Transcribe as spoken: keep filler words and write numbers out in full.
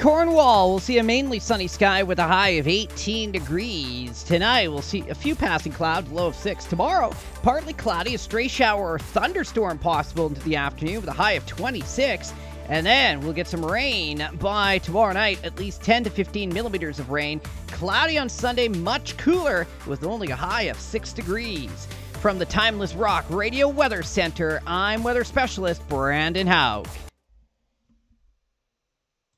Cornwall, we'll see a mainly sunny sky with a high of eighteen degrees. Tonight, we'll see a few passing clouds, low of six. Tomorrow, partly cloudy, a stray shower or thunderstorm possible into the afternoon with a high of twenty-six. And then we'll get some rain by tomorrow night, at least ten to fifteen millimeters of rain. Cloudy on Sunday, much cooler with only a high of six degrees. From the Timeless Rock Radio Weather Center, I'm weather specialist Brandon Hauk.